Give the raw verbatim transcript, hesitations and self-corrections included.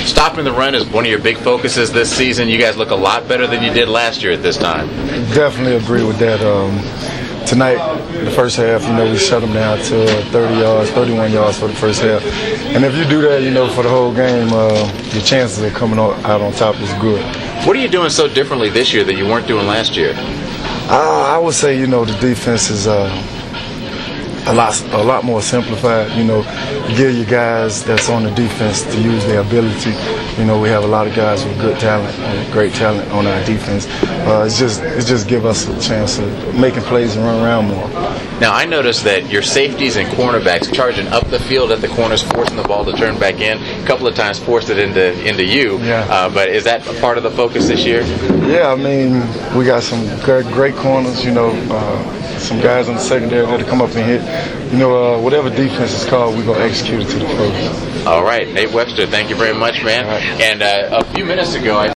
Stopping the run is one of your big focuses this season. You guys look a lot better than you did last year at this time. Definitely agree with that. Um, tonight, the first half, you know, we shut them down to thirty yards, thirty-one yards for the first half. And if you do that, you know, for the whole game, uh, your chances of coming out on top is good. What are you doing so differently this year that you weren't doing last year? Uh, I would say, you know, the defense is uh, a lot, a lot more simplified. You know, give your guys that's on the defense to use their ability. You know, we have a lot of guys with good talent, and great talent on our defense. Uh, it's just, it just give us a chance of making plays and run around more. Now, I noticed that your safeties and cornerbacks charging up the field at the corners, forcing the ball to turn back in. A couple of times forced it into into you. Yeah. Uh, but is that a part of the focus this year? Yeah, I mean, we got some great, great corners. You know, uh, some guys in the secondary that'll come up and hit. You know, uh, whatever defense is called, we're gonna execute it to the fullest. All right, Nate Webster, thank you very much, man. Right. And uh, a few minutes ago, I